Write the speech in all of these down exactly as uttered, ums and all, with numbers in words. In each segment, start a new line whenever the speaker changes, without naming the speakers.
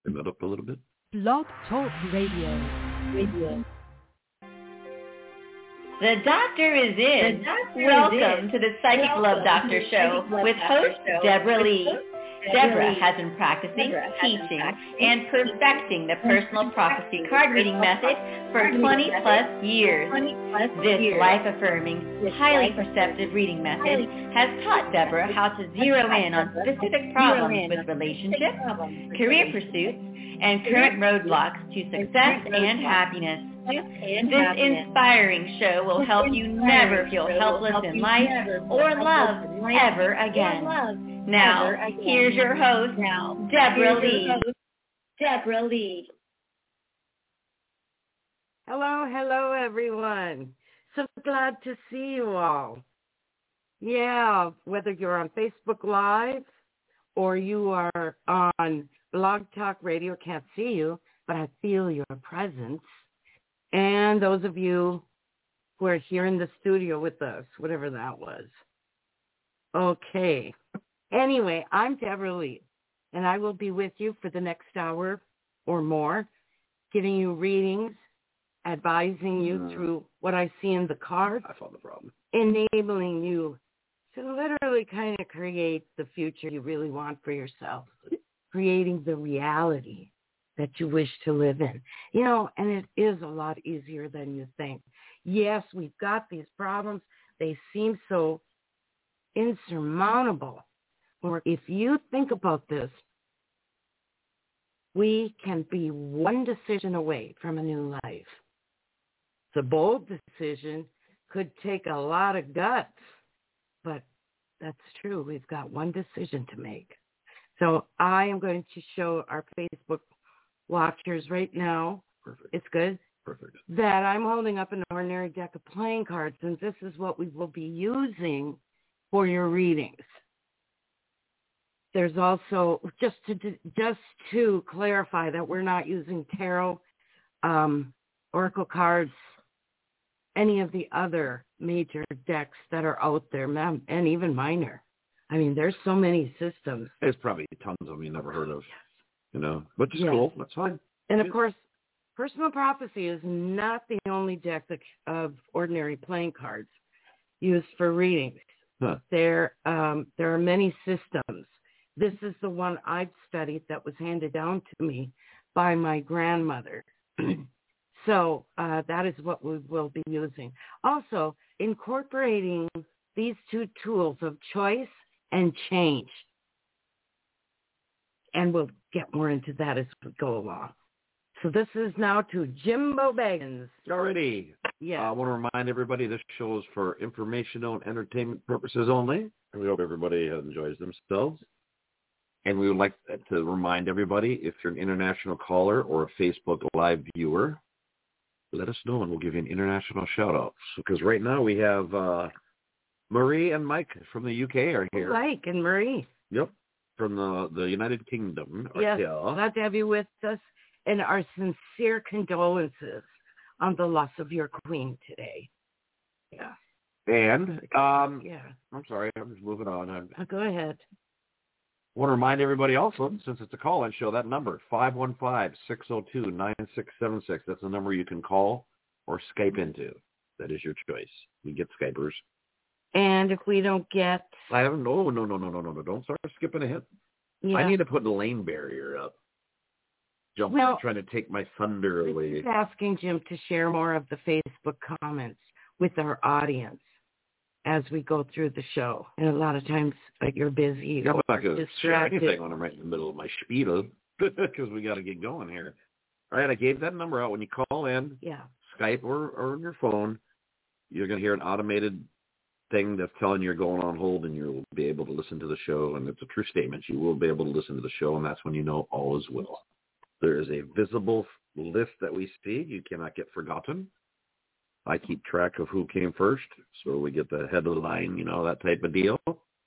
Turn that up a little bit.
Blog Talk Radio. Radio.
The doctor is in. Doctor Welcome is in. to the Psychic Welcome Love Doctor Show Love with host show. Deborah Lee. Deborah has been practicing, Deborah teaching, and perfecting the personal prophecy card reading method for twenty plus years. This life-affirming, highly perceptive reading method has taught Deborah how to zero in on specific problems with relationships, career pursuits, and current roadblocks to success and happiness. This inspiring show will help you never feel helpless in life or love ever again. Now, here's your host, Deborah Lee.
Deborah Lee.
Hello, hello, everyone. So glad to see you all. Yeah, whether you're on Facebook Live or you are on Blog Talk Radio, can't see you, but I feel your presence. And those of you who are here in the studio with us, whatever that was. Okay. Anyway, I'm Deborah Lee, and I will be with you for the next hour or more, giving you readings, advising you mm. through what I see in the cards.
I found the problem.
Enabling you to literally kind of create the future you really want for yourself, creating the reality that you wish to live in. You know, and it is a lot easier than you think. Yes, we've got these problems. They seem so insurmountable. Or if you think about this, we can be one decision away from a new life. It's a bold decision, could take a lot of guts, but that's true. We've got one decision to make. So I am going to show our Facebook watchers right now.
Perfect.
It's good.
Perfect.
That I'm holding up an ordinary deck of playing cards, and this is what we will be using for your readings. There's also, just to just to clarify that we're not using tarot, um, oracle cards, any of the other major decks that are out there, and even minor. I mean, there's so many systems.
There's probably tons of them you never heard of,
yes.
you know, which is
yes.
cool. That's fine.
And, of course, Personal Prophecy is not the only deck of ordinary playing cards used for readings.
Huh.
There, um, there are many systems. This is the one I've studied that was handed down to me by my grandmother. So uh, that is what we will be using. Also, incorporating these two tools of choice and change. And we'll get more into that as we go along. So this is now to Jimbo Baggins.
Alrighty.
Yeah.
Uh, I want to remind everybody this show is for informational and entertainment purposes only. And we hope everybody enjoys themselves. And we would like to remind everybody, if you're an international caller or a Facebook Live viewer, let us know and we'll give you an international shout-out. Because right now we have uh, Marie and Mike from the U K are here.
Mike and Marie.
Yep, from the, the United Kingdom.
Yes, glad to have you with us. And our sincere condolences on the loss of your queen today. Yeah.
And, um,
yeah.
I'm sorry, I'm just moving on. I'm,
oh, go ahead.
I want to remind everybody also, since it's a call-in show, that number, five one five, six oh two, nine six seven six. That's the number you can call or Skype into. That is your choice. You get Skypers.
And if we don't get...
I haven't, no, no, no, no, no, no, no. Don't start skipping ahead.
Yeah.
I need to put the lane barrier up. Jump, well, trying to take my thunder away.
This is asking Jim to share more of the Facebook comments with our audience as we go through the show. And a lot of times like, you're busy.
I'm not going to share anything when I'm right in the middle of my spiel because we got to get going here. All right, I gave that number out. When you call in,
yeah.
Skype or, or on your phone, you're going to hear an automated thing that's telling you you're going on hold and you'll be able to listen to the show. And it's a true statement. You will be able to listen to the show, and that's when you know all is well. There is a visible list that we see. You cannot get forgotten. I keep track of who came first, so we get the head of the line, you know, that type of deal.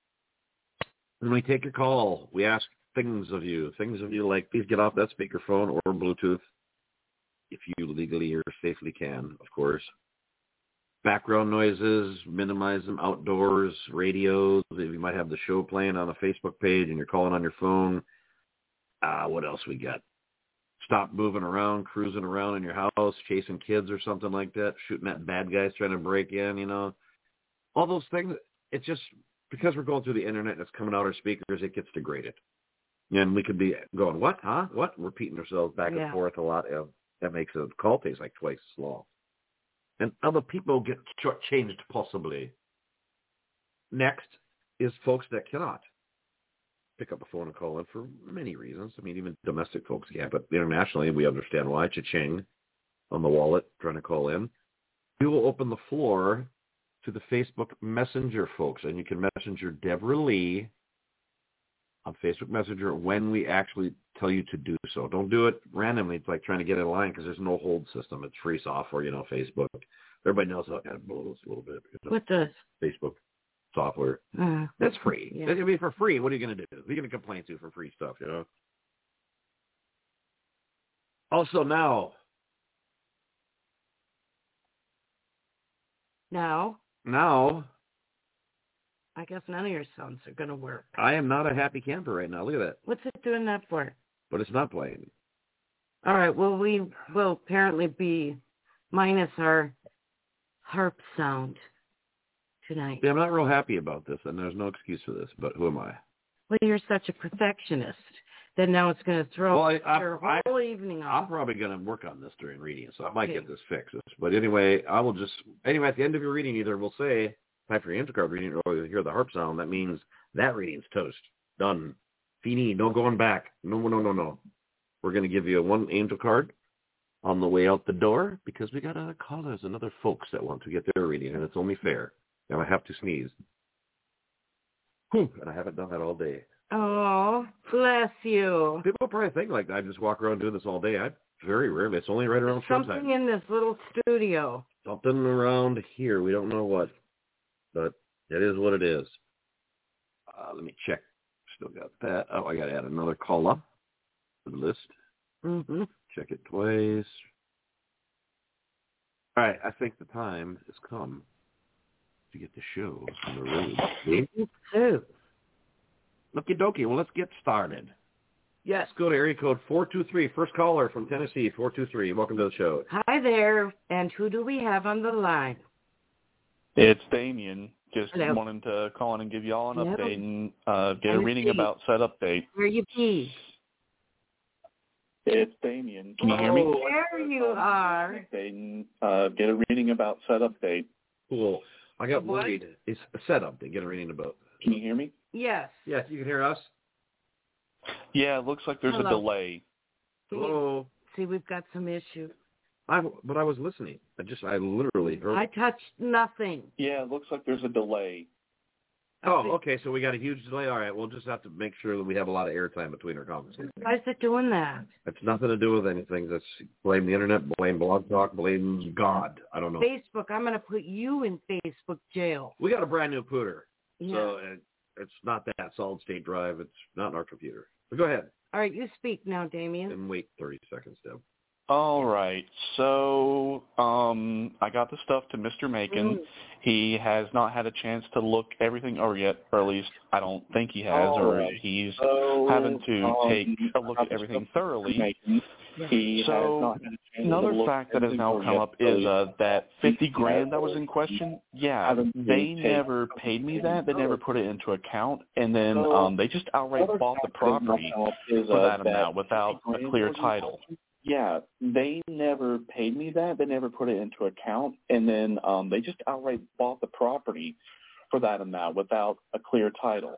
And we take your call. We ask things of you, things of you like, please get off that speakerphone or Bluetooth, if you legally or safely can, of course. Background noises, minimize them outdoors, radios. You might have the show playing on a Facebook page and you're calling on your phone. Uh, what else we got? stop moving around, cruising around in your house, chasing kids or something like that, shooting at bad guys trying to break in, you know. All those things, it's just because we're going through the internet and it's coming out our speakers, it gets degraded. And we could be going, what, huh, what? Repeating ourselves back yeah. and forth a lot. Uh, that makes a call taste like twice as long. And other people get shortchanged possibly. Next is folks that cannot pick up a phone and call in for many reasons. I mean, even domestic folks can't, but internationally we understand why. Cha-ching on the wallet trying to call in. We will open the floor to the Facebook Messenger folks, and you can messenger Deborah Lee on Facebook Messenger when we actually tell you to do so. Don't do it randomly. It's like trying to get in line because there's no hold system. It's free software, you know, Facebook. Everybody knows how it kind of blows a little bit. You know,
what does?
Facebook software.
Uh,
That's free.
Yeah.
I mean, for free, what are you going to do? Who are you going to complain to for free stuff, you know? Also now.
Now?
Now.
I guess none of your sounds are going to work.
I am not a happy camper right now. Look at that.
What's it doing that for?
But it's not playing.
All right. Well, we will apparently be minus our harp sound tonight.
Yeah, I'm not real happy about this, and there's no excuse for this, but who am I?
Well, you're such a perfectionist that now it's going to throw
well, I,
your
I,
whole
I,
evening off.
I'm probably going to work on this during reading, so I might
okay.
get this fixed. But anyway, I will just, anyway, at the end of your reading, either we'll say, time for your angel card reading, or you'll hear the harp sound. That means that reading's toast. Done. Fini. No going back. No, no, no, no. We're going to give you a one angel card on the way out the door because we got other callers and other folks that want to get their reading, and it's only fair. Now I have to sneeze. And I haven't done that all day.
Oh, bless you.
People probably think like I just walk around doing this all day. I very rarely. It's only right around
something
sometime.
in this little studio.
Something around here. We don't know what, but it is what it is. Uh, let me check. Still got that. Oh, I got to add another caller to the list.
Mm-hmm.
Check it twice. All right. I think the time has come to get the show on the road. See?
Too.
Okie dokie. Well, let's get started.
Yes.
Let's go to area code four two three. First caller from Tennessee, four two three. Welcome to the show.
Hi there. And who do we have on the line?
It's Damien. Just
Hello.
wanting to call in and give you all an
Hello.
update and uh, get
Tennessee.
a reading about said update.
Where you be?
It's Damien. Can you hear me?
Oh, there you are.
And, uh, get a reading about said update.
Cool. I got
What?
worried. It's a setup to get a reading about.
Can you hear me?
Yes.
Yes, you can hear us.
Yeah, it looks like there's
Hello.
a delay.
Hello.
See, we've got some issues.
I, but I was listening. I just, I literally heard.
I touched nothing.
Yeah, it looks like there's a delay.
Oh, okay. So we got a huge delay. All right. We'll just have to make sure that we have a lot of airtime between our conversations.
Why is it doing that?
It's nothing to do with anything. That's blame the internet, blame Blog Talk, blame God. I don't know.
Facebook, I'm going to put you in Facebook jail.
We got a brand new pooter.
Yeah.
So it, it's not that solid state drive. It's not in our computer. But go ahead
All right, you speak now, Damien.
and wait thirty seconds, Deb.
All right. So um, I got the stuff to Mister Macon.
Mm.
He has not had a chance to look everything over yet, or at least I don't think he has,
All
or
right.
he's
So,
having to
um,
take a look
I
at
got
everything
the stuff
thoroughly.
Macon. He
So,
has not had a chance to
Another
look
fact that has
everything
now
over
come
yet,
up
so
is uh, that fifty
he
grand that was
has
in question. Yeah,
haven't
they
really
never
taken
paid me that. They never put it into account, and then
So,
um, they just outright
Another
bought the
fact that has
property
come up is,
for
uh,
that amount without
fifty
a
grand
clear
was in
title.
question. Yeah, they never paid me that. They never put it into account, and then um, they just outright bought the property for that amount without a clear title.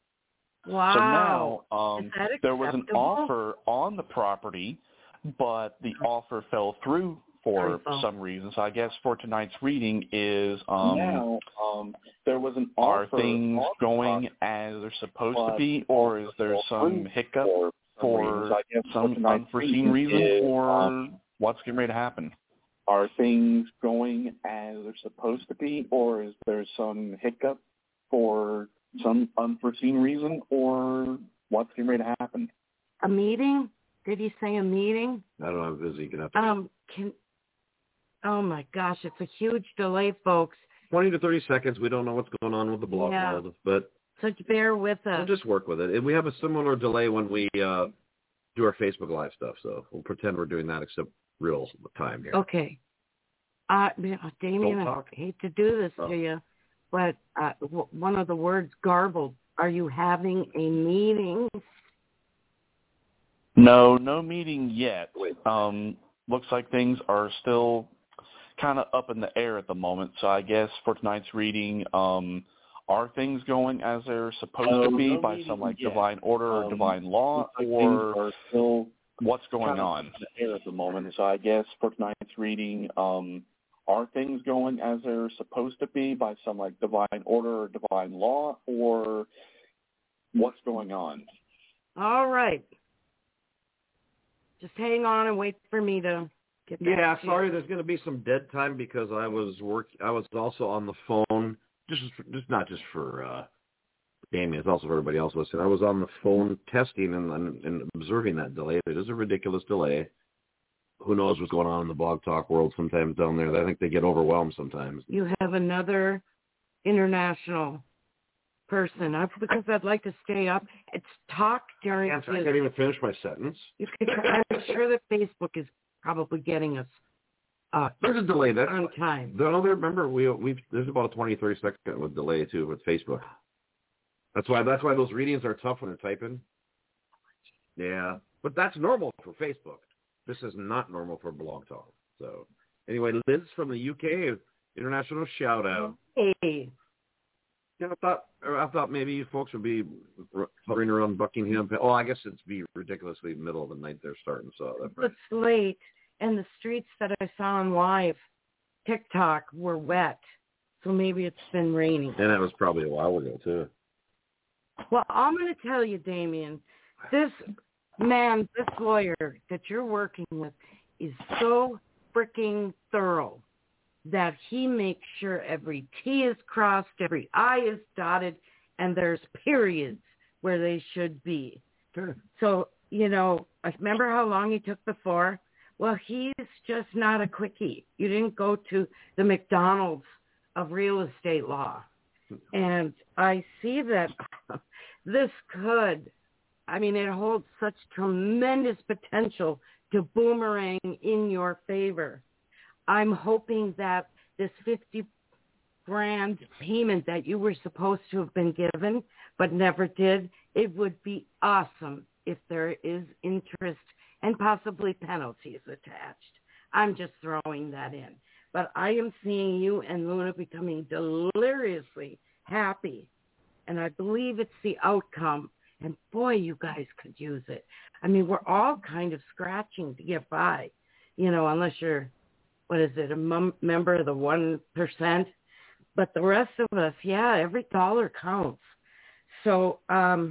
Wow.
So now um,
Is that
there was an
acceptable?
offer on the property, but the offer fell through for
Oh.
some reason. So I guess for tonight's reading is um,
now um, there was an
are
offer
things
on the
going
property,
as they're supposed to
but
be, or is there
fell
some
through
hiccup
for some
for
reasons. I guess
some
tonight's
unforeseen reason,
is,
or
um,
what's getting ready to happen?
Are things going as they're supposed to be, or is there some hiccup for some unforeseen reason, or what's getting ready to happen?
A meeting? Did he say a meeting?
I don't know how busy you can have to.
Um, can, oh my gosh, it's a huge delay, folks.
twenty to thirty seconds. We don't know what's going on with the block
Yeah.
world, but
So bear with
we'll
us.
just work with it. And we have a similar delay when we uh, do our Facebook Live stuff, so we'll pretend we're doing that except real time here.
Okay. Uh, Damien, I hate to do this
oh.
to you, but uh, w- one of the words garbled. Are you having a meeting?
No, no meeting yet. Um, looks like things are still kind of up in the air at the moment. So I guess for tonight's reading, um, are things going as they're supposed
no,
to be
no
by some like
yet.
divine order or
um,
divine law,
like
or
are still
what's going
kind of
on?
up in the air at the moment. So I guess for tonight's reading, um, are things going as they're supposed to be by some like divine order or divine law, or what's going on?
All right. Just hang on and wait for me to get back
Yeah,
to
sorry,
you.
there's going to be some dead time because I was work. I was also on the phone, just just not just for uh, Damien, it's also for everybody else listening. I was on the phone testing and, and, and observing that delay. It is a ridiculous delay. Who knows what's going on in the blog talk world sometimes down there. I think they get overwhelmed sometimes.
You have another international person. I, because I'd like to stay up. It's talk during.
I can't, I can't even finish my sentence.
I'm sure that Facebook is probably getting us uh,
There's a delay. That's
on time.
No, remember we we've there's about a twenty, thirty second with delay too with Facebook. That's why that's why those readings are tough when they're typing. Yeah, but that's normal for Facebook. This is not normal for Blog Talk. So anyway, Liz from the U K, international shout out.
Hey.
Yeah, I thought I thought maybe you folks would be hovering around Buckingham. Oh, I guess it's be ridiculously middle of the night they're starting. So that's right.
It's late, and the streets that I saw on live TikTok were wet, so maybe it's been raining.
And that was probably a while ago too.
Well, I'm going to tell you, Damien, this man, this lawyer that you're working with is so freaking thorough that he makes sure every T is crossed, every I is dotted, and there's periods where they should be.
Sure.
So, you know, remember how long he took before? Well, he's just not a quickie. You didn't go to the McDonald's of real estate law. And I see that this could, I mean, it holds such tremendous potential to boomerang in your favor. I'm hoping that this fifty grand payment that you were supposed to have been given but never did, it would be awesome if there is interest and possibly penalties attached. I'm just throwing that in. But I am seeing you and Luna becoming deliriously happy, and I believe it's the outcome. And boy, you guys could use it. I mean, we're all kind of scratching to get by, you know, unless you're, what is it, a mem- member of the one percent. But the rest of us, yeah, every dollar counts. So um,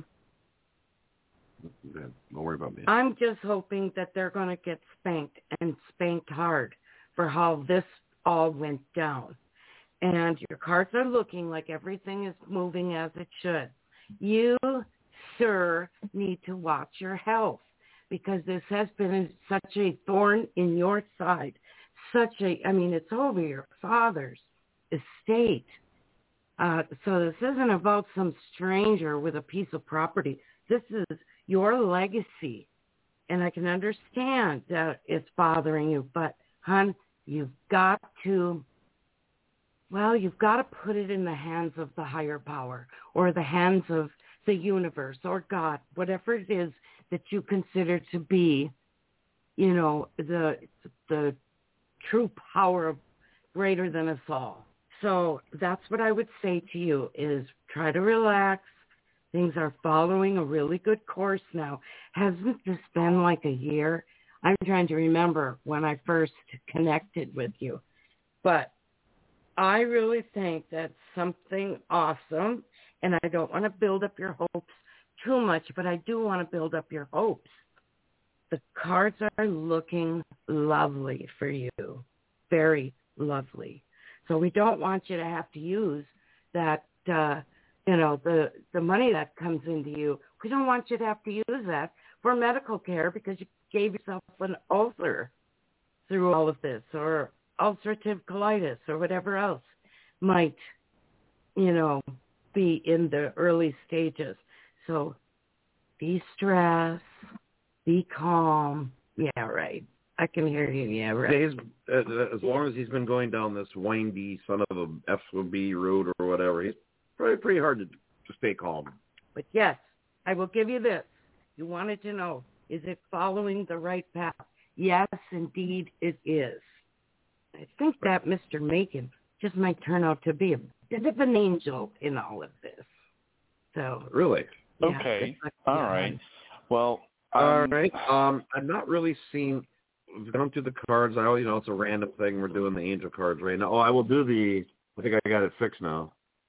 Don't worry about me.
I'm just hoping that they're going to get spanked and spanked hard for how this all went down. And your cards are looking like everything is moving as it should. You, sir, need to watch your health because this has been such a thorn in your side. Such a, I mean, it's over your father's estate. Uh, so this isn't about some stranger with a piece of property. This is your legacy. And I can understand that it's bothering you, but, hon, you've got to, well, you've got to put it in the hands of the higher power or the hands of the universe or God, whatever it is that you consider to be, you know, the the true power of greater than us all. So that's what I would say to you is try to relax. Things are following a really good course now. Hasn't this been like a year? I'm trying to remember when I first connected with you. But I really think that's something awesome. And I don't want to build up your hopes too much, but I do want to build up your hopes. The cards are looking lovely for you. Very lovely. So we don't want you to have to use that, uh, you know, the, the money that comes into you. We don't want you to have to use that for medical care because you gave yourself an ulcer through all of this or ulcerative colitis or whatever else might, you know, be in the early stages. So de-stress, Be calm. Yeah, right. I can hear you. Yeah, right.
Days, uh, as long as he's been going down this windy son of a F O B road or whatever, he's probably pretty hard to, to stay calm.
But yes, I will give you this. You wanted to know, is it following the right path? Yes, indeed, it is. I think that Mister Macon just might turn out to be a bit of an angel in all of this. So
Really?
Yeah,
okay.
like,
All
yeah.
right. Well,
All
um,
right. Um, I'm not really seeing. We've gone through the cards. I, you know, it's a random thing. We're doing the angel cards right now. Oh, I will do the. I think I got it fixed now.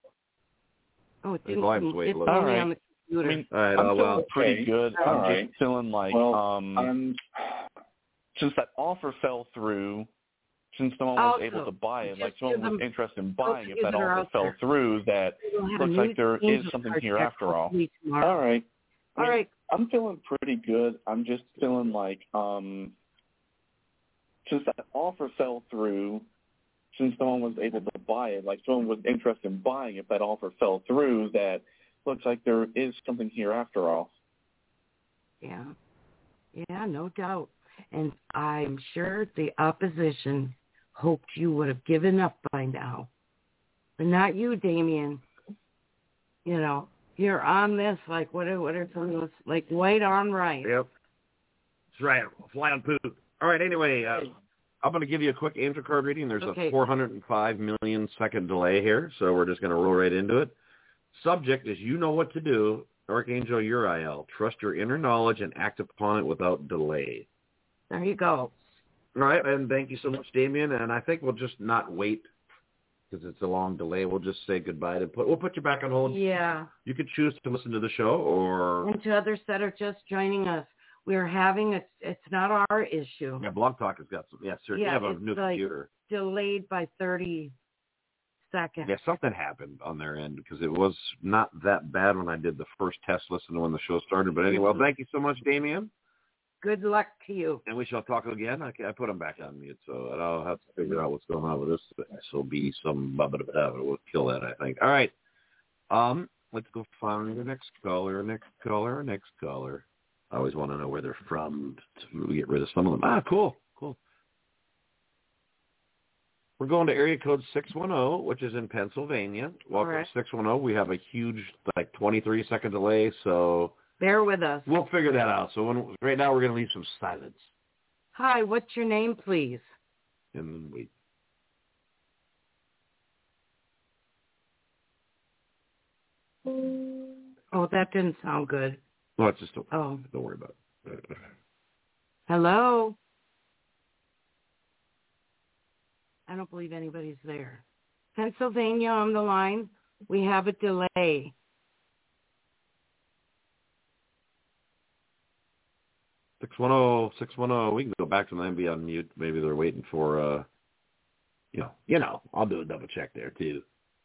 Oh, it
The
didn't
volume's
come,
way
it's
low.
only
All right.
on the computer.
I mean,
All right.
I'm
Oh
feeling
well.
pretty good.
All
I'm
right.
just feeling like
Well,
um,
I'm
since that offer fell through, since no one was
Also,
able to buy it,
just
like someone
give
was
them-
interested in
those
buying
of
it,
you
that
that are
offer
out
fell
there,
through, that
We'll have a
looks
new
like there is
angel
something
card
here
deck
after all.
hopefully tomorrow.
all right. I
All
mean,
right.
I'm feeling pretty good. I'm just feeling like um, since that offer fell through, since no one was able to buy it, like someone was interested in buying it, that offer fell through, that looks like there is something here after all.
Yeah. Yeah, no doubt. And I'm sure the opposition hoped you would have given up by now. But not you, Damien. You know, you're on this like what are, what are some of those, like white on right.
Yep. That's right. Fly on poop. All right. Anyway, uh, I'm going to give you a quick angel card reading. There's
Okay.
a four hundred five million second delay here, so we're just going to roll right into it. Subject is you know what to do. Archangel Uriel. Trust your inner knowledge and act upon it without delay.
There you go.
All right, and thank you so much, Damien. And I think we'll just not wait because it's a long delay. We'll just say goodbye to put. We'll put you back on hold.
Yeah.
You could choose to listen to the show, or
And to others that are just joining us, we're having a, it's not our issue.
yeah, Blog Talk has got some. Yeah, sir.
Yeah,
you have a
it's
new
like-
computer.
Delayed by thirty seconds.
Yeah, something happened on their end because it was not that bad when I did the first test listen when the show started. But anyway, well, thank you so much, Damien.
Good luck to you.
And we shall talk again. I, I put him back on mute, so I'll have to figure out what's going on with this. So be some bubba bubba. We'll kill that, I think. All right. Um, let's go find the next caller, next caller, next caller. I always want to know where they're from to get rid of some of them. Ah, cool, cool. We're going to area code six one zero, which is in Pennsylvania. Welcome
right.
to six one zero. We have a huge, like, twenty-three second delay, so
Bear with us.
we'll figure that out. So when, right now we're going to leave some silence.
Hi, what's your name, please?
And then wait.
Oh, that didn't sound good.
No, it's just don't,
Oh,
don't worry about it.
hello? I don't believe anybody's there. Pennsylvania on the line. We have a delay.
six one zero, six one zero. We can go back to them and be on mute. Maybe they're waiting for, uh, you know, you know, I'll do a double check there, too.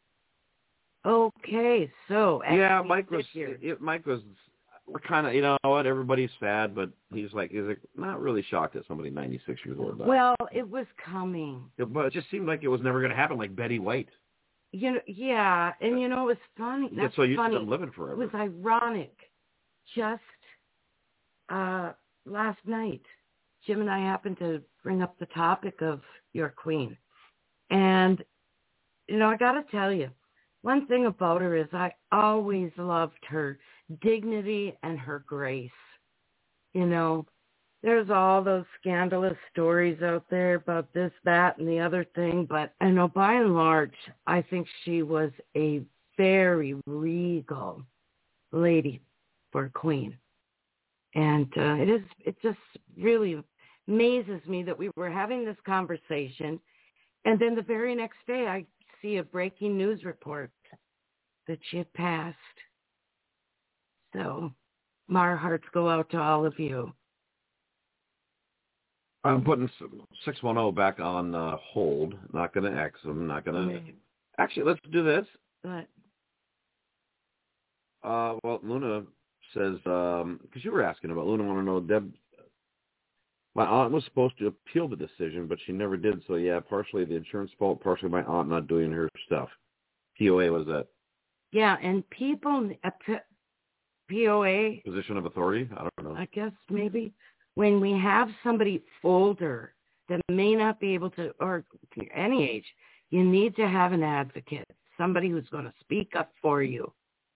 Okay, so
Yeah,
as we
Mike
sit
was,
here-
it, Mike was, we're kind of, you know what, everybody's sad, but he's like, he's like not really shocked that somebody ninety-six years old died.
Well, it was coming.
It, but it just seemed like it was never going to happen, like Betty White.
You know, yeah, and you know, it was funny.
Yeah,
Not
so used
funny.
to them living
It
forever.
was ironic. Just uh, last night, Jim and I happened to bring up the topic of your queen. And, you know, I got to tell you, one thing about her is I always loved her dignity and her grace. You know, there's all those scandalous stories out there about this, that, and the other thing. But I know by and large, I think she was a very regal lady for a queen. And uh, it is, it just really amazes me that we were having this conversation. And then the very next day, I see a breaking news report that she had passed. So my hearts go out to all of you.
I'm putting six one zero back on uh, hold. Not going to X them. Not going to.
Right.
Actually, let's do this.
But
Uh, well, Luna says, because um, you were asking about Luna, want to know, Deb, my aunt was supposed to appeal the decision, but she never did. So, yeah, partially the insurance fault, partially my aunt not doing her stuff. P O A was that?
yeah, and people, uh, P- POA,
Position of authority? I don't know.
I guess maybe, when we have somebody older that may not be able to, or any age, you need to have an advocate, somebody who's going to speak up for you.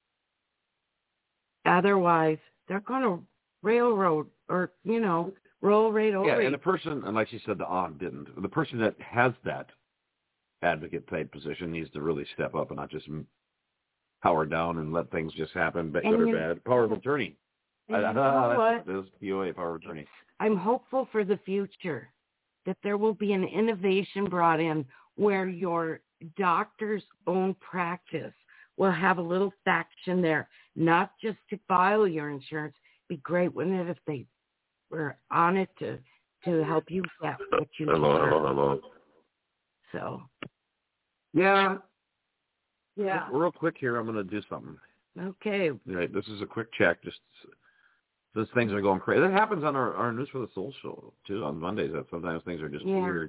Otherwise, they're going to railroad or, you know, roll right over.
Yeah, and the person, and like she said, the aunt didn't. The person that has that advocate type position needs to really step up and not just power down and let things just happen, but good or bad. Power of attorney. I,
You
I,
know
that's
what?
This P O A, power of attorney.
I'm hopeful for the future that there will be an innovation brought in where your doctor's own practice will have a little faction there, not just to file your insurance. Be great, wouldn't it, if they were on it to to help you get what you
Hello,
deserve.
hello, hello.
So,
Yeah.
yeah.
Real quick here, I'm going to do something.
Okay.
Right, this is a quick check. Just those things are going crazy. That happens on our, our News for the Soul show, too, on Mondays. That sometimes things are just
Yeah.
weird.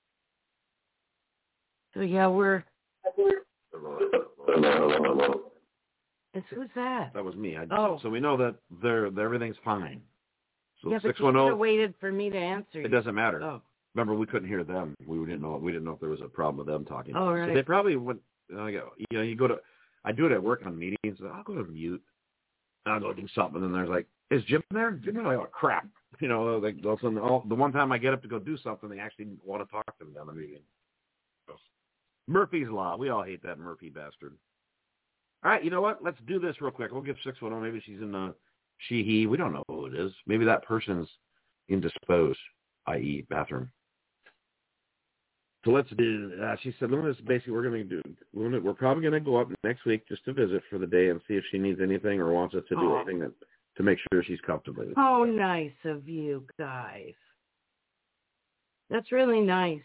So, yeah, we're...
Hello, hello, hello.
It's, who's that?
That was me. I,
Oh.
So we know that they're, everything's fine. So
Yeah, but
six
you
one
should have
zero.
waited for me to answer you.
It doesn't matter.
Oh.
Remember, we couldn't hear them. We didn't know. We didn't know if there was a problem with them talking.
Oh, right.
So they probably went. You know, I go. You know, you go to. I do it at work on meetings. I'll go to mute. And I'll go do something, and there's like, is Jim there? Jim there? Like, oh crap. You know, like all of a sudden, all, the one time I get up to go do something, they actually want to talk to me on the meeting. Murphy's Law. We all hate that Murphy bastard. All right, you know what? Let's do this real quick. We'll give six one zero. Maybe she's in the she he. We don't know who it is. Maybe that person's indisposed, that is, bathroom. So let's do. Uh, she said, "Look, this basically we're going to do. We're, gonna, we're probably going to go up next week just to visit for the day and see if she needs anything or wants us to do
Oh.
anything that, to make sure she's comfortable."
Oh, nice of you guys. That's really nice.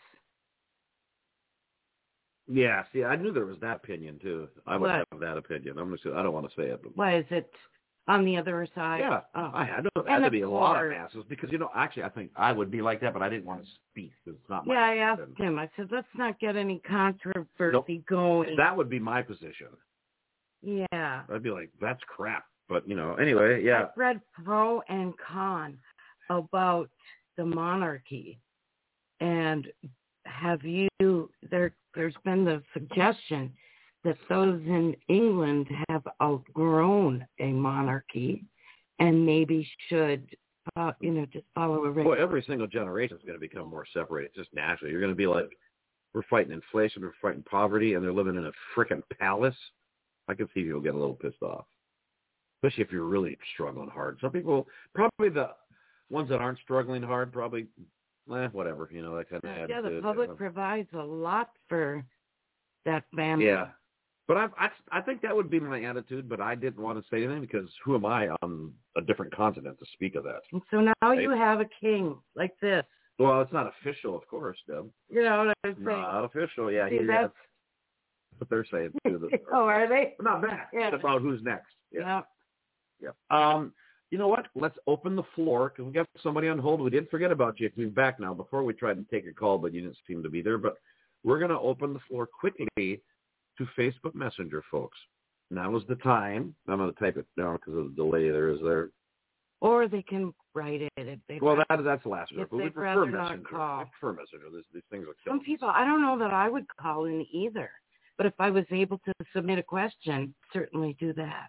Yeah. See, I knew there was that opinion too. I would
What?
have that opinion. I'm just. I don't want to say it. But
Why is it on the other side?
yeah,
Oh.
I had to.
And
Had to
of
be a lot of
course-
masses because you know, actually, I think I would be like that, but I didn't want to speak because it's not my.
Yeah, I asked
position.
him. I said, let's not get any controversy
Nope.
going.
That would be my position.
Yeah.
I'd be like, that's crap. But you know, anyway, yeah.
I've read pro and con about the monarchy. And have you, there, there's been the suggestion that those in England have outgrown a monarchy and maybe should, uh, you know, just follow a
Well,
regular.
every single generation is going to become more separated, just naturally. You're going to be like, we're fighting inflation, we're fighting poverty, and they're living in a frickin' palace. I can see people get a little pissed off, especially if you're really struggling hard. Some people, probably the ones that aren't struggling hard, probably, eh, whatever, you know, that kind of
Yeah,
attitude.
the public
Uh,
provides a lot for that family.
Yeah. But I, I, I think that would be my attitude, but I didn't want to say anything because who am I on a different continent to speak of that?
And so now
Right?
you have a king like this.
Well, it's not official, of course, Deb.
You know what I'm saying?
Not official, yeah.
See,
he,
that's...
that's what they're saying, too. The,
oh, are they?
not bad.
Yeah.
It's about who's next.
Yeah.
Yeah. Um, you know what? Let's open the floor because we got somebody on hold. We didn't forget about you. You're back now. Before we tried to take a call, but you didn't seem to be there. But we're going to open the floor quickly to Facebook Messenger, folks. Now is the time. I'm going to type it down because of the delay there is there.
Or they can write it if they.
Well, that that's the last
if
one. But we
they'd
prefer
rather not
Messenger.
call.
We prefer Messenger. These, these things are
Some people, I don't know that I would call in either. But if I was able to submit a question, certainly do that.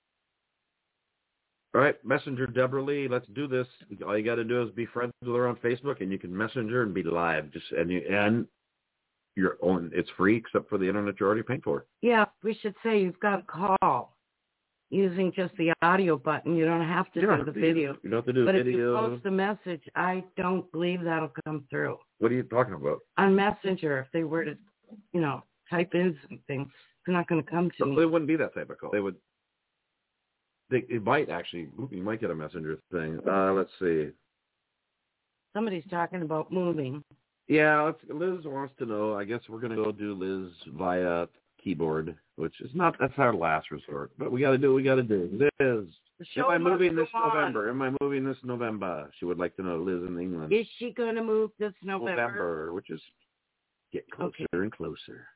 All right, Messenger Deborah Lee, let's do this. All you got to do is be friends with her on Facebook, and you can Messenger and be live. Just and you and your own. It's free except for the internet you're already paying for.
Yeah, we should say you've got a call using just the audio button. You don't have to
You don't
do
have
the
to-
video.
You don't have to do
But
video.
if you post a message, I don't believe that'll come through.
What are you talking about?
On Messenger, if they were to, you know, type in something, it's not going to come to
So
me.
it wouldn't be that type of call. They would. They it might actually. You might get a Messenger thing. Uh, let's see.
Somebody's talking about moving.
Yeah, let's, Liz wants to know. I guess we're gonna go do Liz via keyboard, which is not. That's our last resort, but we got to do what we got to do. Liz,
The
am
show
I
must
moving
go
this
on.
November? Am I moving this November? She would like to know. Liz in England.
Is she going to move this November?
November, which is get closer
Okay.
and closer.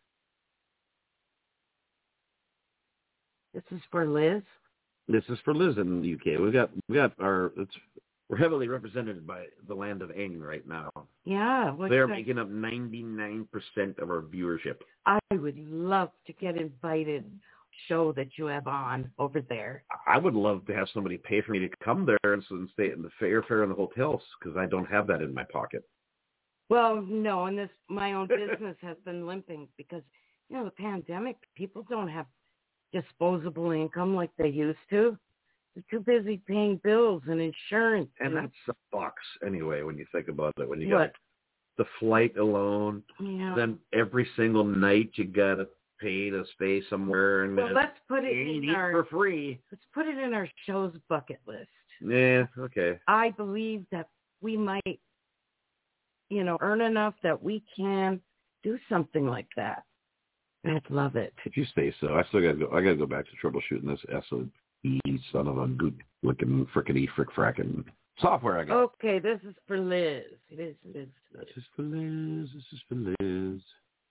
This is for Liz.
This is for Liz in the U K. We got we got our it's we're heavily represented by the land of Aang right now.
Yeah.
They're making up ninety-nine percent of our viewership.
I would love to get invited show that you have on over there.
I would love to have somebody pay for me to come there and, and stay in the airfare and the hotels because I don't have that in my pocket.
Well, no, and this my own business has been limping because, you know, the pandemic, people don't have disposable income like they used to. They're too busy paying bills and insurance.
And that sucks anyway when you think about it. When you
What?
got the flight alone,
Yeah.
then every single night you got to pay to stay somewhere. And
well, let's put it
you
in
eat
our,
for free.
let's put it in our show's bucket list.
Yeah, okay.
I believe that we might, you know, earn enough that we can do something like that. I'd love it.
If you say so. I still got to go. I got to go back to troubleshooting this S O E son of a good looking frickety frick fracking software I got.
Okay, this is for Liz. Liz, Liz, Liz.
This is for Liz. This is for Liz.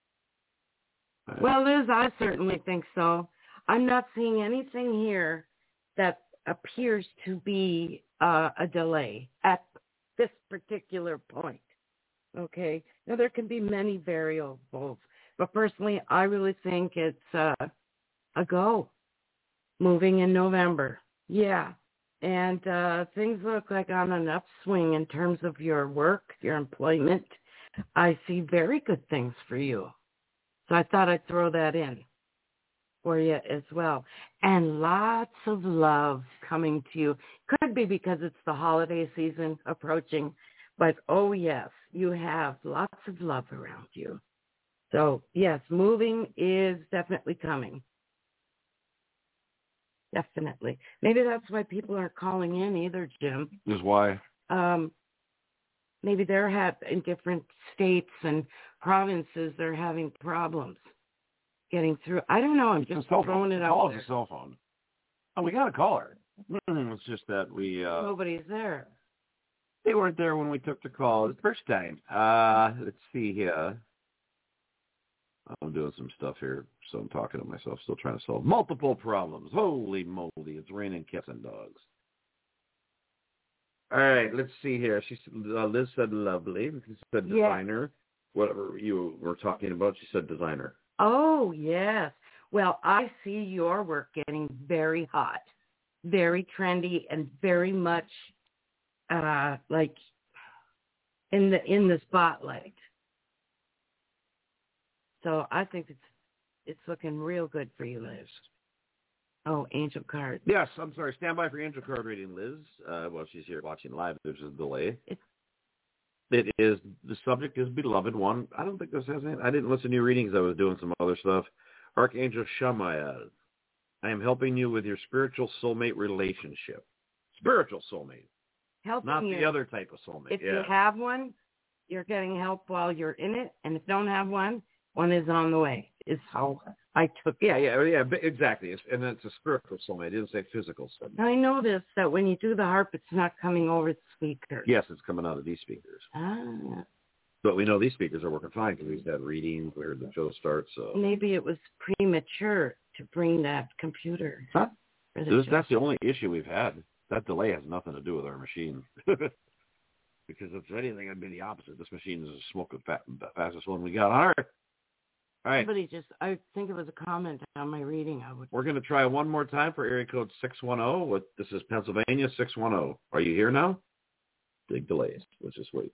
Well, Liz, I certainly think so. I'm not seeing anything here that appears to be uh, a delay at this particular point. Okay? Now, there can be many variables, but personally, I really think it's uh, a go. Moving in November. Yeah. And uh, things look like on an upswing in terms of your work, your employment. I see very good things for you. So I thought I'd throw that in for you as well. And lots of love coming to you. Could be because it's the holiday season approaching. But, oh, yes, you have lots of love around you. So, yes, moving is definitely coming. Definitely. Maybe that's why people aren't calling in either, Jim.
Is why?
Um, maybe they're have in different states and provinces. They're having problems getting through. I don't know. I'm just throwing it out
Call
there.
us a cell phone. Oh, we got a caller. It's just that we. Uh,
Nobody's there.
They weren't there when we took the call the first time. Uh, let's see here. I'm doing some stuff here, so I'm talking to myself, still trying to solve multiple problems. Holy moly, it's raining cats and dogs. All right, let's see here. She said, uh, Liz said lovely. She said designer. Yeah. Whatever you were talking about, she said designer.
Oh, yes. Well, I see your work getting very hot, very trendy, and very much uh, like in the in the spotlight. So I think it's it's looking real good for you, Liz. Oh, angel card.
Yes, I'm sorry. Stand by for angel card reading, Liz. Uh, well, she's here watching live. There's a delay. It's, it is, the subject is beloved one. I don't think this has any, I didn't listen to your readings. I was doing some other stuff. Archangel Shamael, I am helping you with your spiritual soulmate relationship. Spiritual soulmate.
Helping
Not
you.
the other type of soulmate.
If
yeah.
you have one, you're getting help while you're in it. And if you don't have one, one is on the way, is how I took it.
Yeah, yeah, yeah, exactly. It's, and it's a spiritual soulmate. It didn't say physical soulmate.
I noticed that when you do the harp, it's not coming over the speaker.
Yes, it's coming out of these speakers.
Ah.
But we know these speakers are working fine because we've had readings, we heard the show start. So
maybe it was premature to bring that computer.
Huh? This, that's the only issue we've had. That delay has nothing to do with our machine. Because if anything, it'd be the opposite. This machine is the smoking fat, the fastest one we got on Earth. All right.
Somebody just, I think it was a comment on my reading. I would.
We're going to try one more time for area code six one zero. What, this is Pennsylvania, six one zero. Are you here now? Big delays. Let's just wait.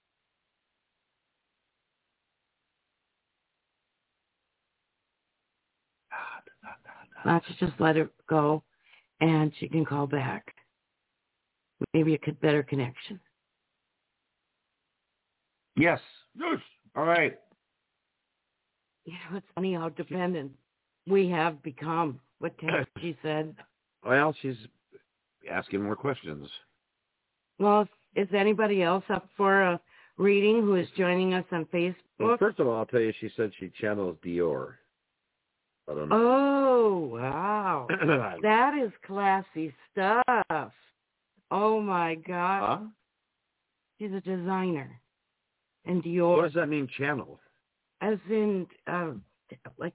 Let's just let it go, and she can call back. Maybe a better connection.
Yes. Yes. All right.
You know, it's funny how dependent we have become. What she said.
Well, she's asking more questions.
Well, is anybody else up for a reading who is joining us on Facebook?
Well, first of all, I'll tell you, she said she channels Dior. I don't know.
Oh, wow. That is classy stuff. Oh, my God.
Huh?
She's a designer. And Dior.
What does that mean, channel?
As in, uh, like,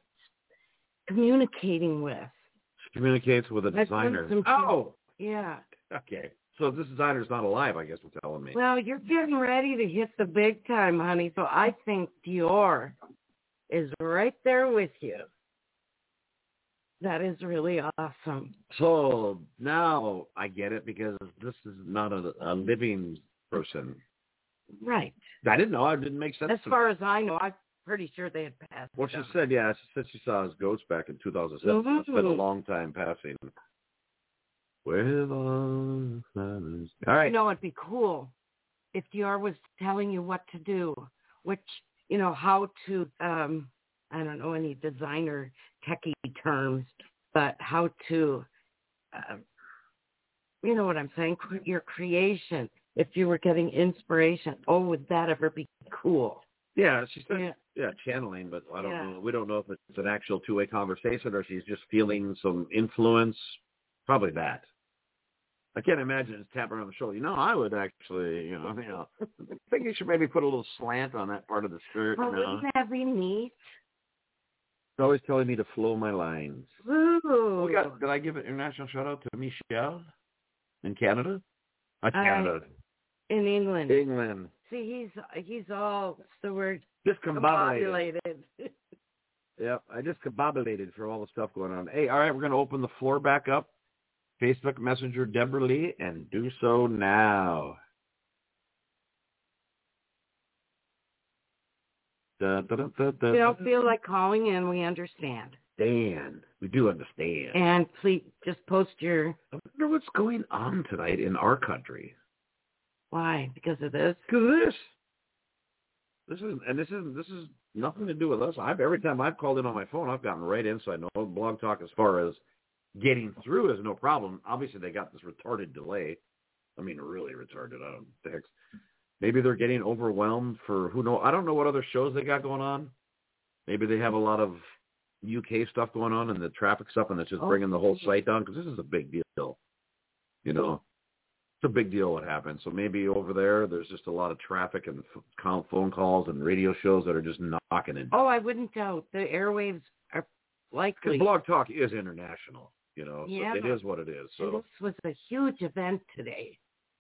communicating with.
She communicates with a
like
designer.
some,
oh!
Yeah.
Okay. So this designer's not alive, I guess you're telling me.
Well, you're getting ready to hit the big time, honey. So I think Dior is right there with you. That is really awesome.
So now I get it because this is not a, a living person.
Right.
I didn't know. It didn't make sense.
As far as I know, I'm pretty sure they had passed.
Well, she
on.
said, yeah, she said she saw his ghost back in two thousand seven.
Mm-hmm.
It's been a long time passing. With all flowers. All right.
You know, it'd be cool if Dior was telling you what to do, which, you know, how to, um, I don't know any designer techie terms, but how to, uh, you know what I'm saying, your creation. If you were getting inspiration, oh, would that ever be cool?
Yeah, she said,
Yeah.
yeah, channeling, but I don't
Yeah.
know. We don't know if it's an actual two-way conversation or she's just feeling some influence. Probably that. I can't imagine it's tapping her on the shoulder. You know, I would actually, you know, you know, I think you should maybe put a little slant on that part of the skirt.
Oh,
you know?
wouldn't that be neat?
She's always telling me to flow my lines.
Ooh.
We got, did I give an international shout-out to Michelle in Canada? Not Canada.
Uh, in England.
England.
See, he's he's all, what's the word?
Discombobulated.
Discombobulated.
Yeah, I just combobulated for all the stuff going on. Hey, all right, we're going to open the floor back up. Facebook Messenger Deborah Lee, and do so now. Da, da, da, da, da.
If you don't feel like calling in, we understand.
Dan, we do understand.
And please just post your,
I wonder what's going on tonight in our country.
why? Because of this?
Because of this. This is, and this is this is nothing to do with us. I've every time I've called in on my phone, I've gotten right in, so I know Blog Talk as far as getting through is no problem. Obviously, they got this retarded delay. I mean, really retarded. I don't think. Maybe they're getting overwhelmed for who knows. I don't know what other shows they got going on. Maybe they have a lot of U K stuff going on and the traffic stuff, and it's just
Oh.
bringing the whole site down because this is a big deal. You know, it's a big deal what happened. So maybe over there, there's just a lot of traffic and f- phone calls and radio shows that are just knocking it.
Oh, I wouldn't doubt. The airwaves are likely.
Because Blog Talk is international. You know,
Yeah,
so it
but-
is what it is.
And
So
this was a huge event today.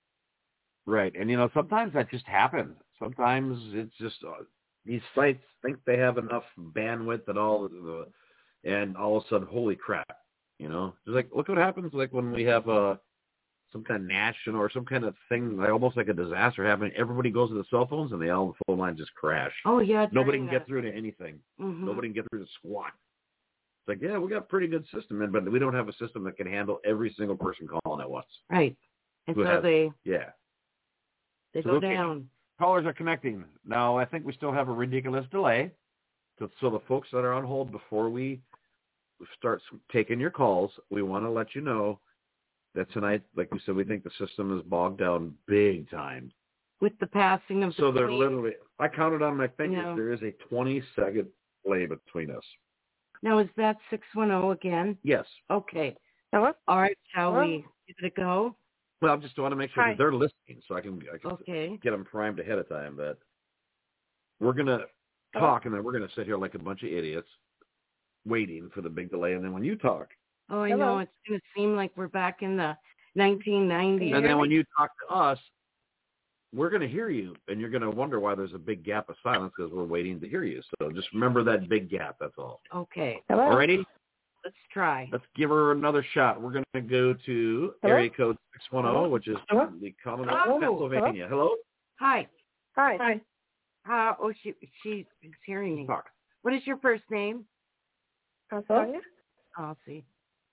right, and you know, sometimes that just happens. Sometimes it's just uh, these sites think they have enough bandwidth and all the, and all of a sudden, holy crap! You know, it's like look what happens like when we have a some kind of national or some kind of thing, like almost like a disaster happening. Everybody goes to the cell phones and they all the phone lines just crash.
Oh, yeah.
Nobody
during
can get
the-
through to anything.
Mhm.
Nobody can get through to squat. It's like, yeah, we got a pretty good system, man, but we don't have a system that can handle every single person calling at once.
Right. And
Who
so
has-
they,
Yeah.
they
So,
go
okay.
down.
Callers are connecting. Now, I think we still have a ridiculous delay. So, so the folks that are on hold, before we start taking your calls, we want to let you know that tonight, like we said, we think the system is bogged down big time.
With the passing of the
So they're
Queen.
literally, I counted on my fingers,
Yeah.
there is a twenty-second delay between us.
Now, is that six one zero again?
Yes.
Okay.
Hello?
All right. Shall
Hello?
we give it a go?
Well, I just want to make sure
Hi.
that they're listening so I can, I can
Okay.
get them primed ahead of time. But we're going to talk, and then we're going to sit here like a bunch of idiots waiting for the big delay. And then when you talk,
Oh, I
Hello?
know. It's going to seem like we're back in the nineteen nineties.
and then when you talk to us, we're going to hear you, and you're going to wonder why there's a big gap of silence because we're waiting to hear you. So just remember that big gap. That's all.
Okay.
Hello?
Alrighty?
Let's try.
Let's give her another shot. We're going to go to
Hello?
area code six one zero, which is
Hello?
the Commonwealth
Oh,
of Pennsylvania. Hello?
Hi.
Hi. Hi.
Uh, oh, she she is hearing me.
Talk.
What is your first name?
Uh, Sonia?
Oh, I'll see.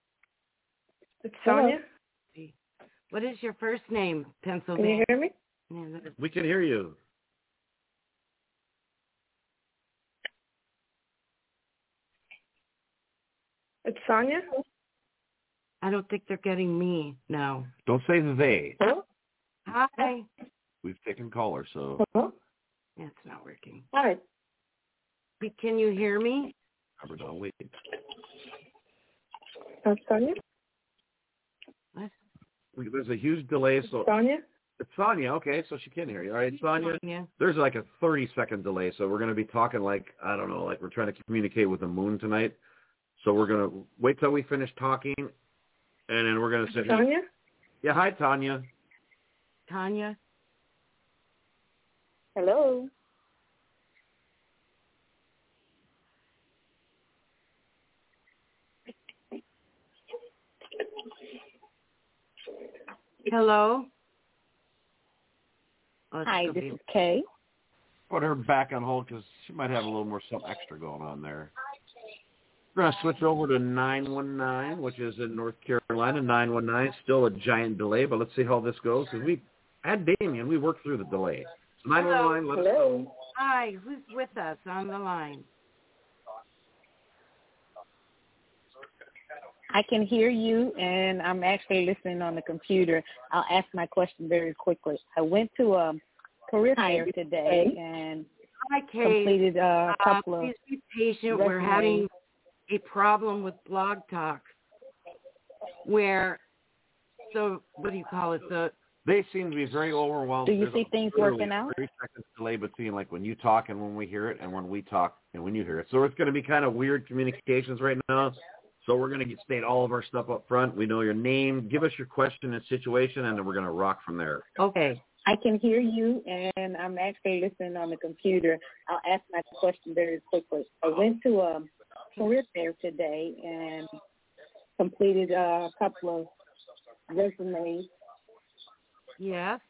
It's Sonia?
see. What is your first name,
Can you
Pennsylvania?
hear me?
Yeah, that is-
We can hear you.
It's Sonia?
I don't think they're getting me now.
Don't say they.
Hello?
Hi.
We've taken callers, so
Hello?
Yeah, it's not working.
Hi.
But can you hear me?
Robert, I'll wait.
Uh, Sonia?
What?
We- There's a huge delay, so
Sonia?
it's Sonia. Okay, so she can hear you. All right, Sonia.
Yeah.
There's like a thirty second delay, so we're going to be talking like, I don't know, like we're trying to communicate with the moon tonight. So we're going to wait till we finish talking, and then we're going to sit here.
Sonia?
Yeah, hi, Tanya.
Tanya?
Hello.
Hello? Oh,
Hi,
this
this
be...
is Kay.
Put her back on hold because she might have a little more something extra going on there. We're going to switch over to nine one nine, which is in North Carolina. nine one nine, still a giant delay, but let's see how this goes. Because we had Damien, we worked through the delay. So nine one nine, let us know.
Hi, who's with us on the line?
I can hear you, and I'm actually listening on the computer. I'll ask my question very quickly. I went to a career fair today and
Hi, Kate.
completed a couple
uh,
of
Please be patient. Resumes. We're having a problem with Blog Talk where, so what do you call it? The
They seem to be very overwhelmed.
Do you
There's
see things working out?
Three seconds delay between like when you talk and when we hear it, and when we talk and when you hear it. So it's going to be kind of weird communications right now. So we're going to state all of our stuff up front. We know your name. Give us your question and situation, and then we're going to rock from there.
Okay.
I can hear you, and I'm actually listening on the computer. I'll ask my question very quickly. I went to a career fair today and completed a couple of resumes.
Yes.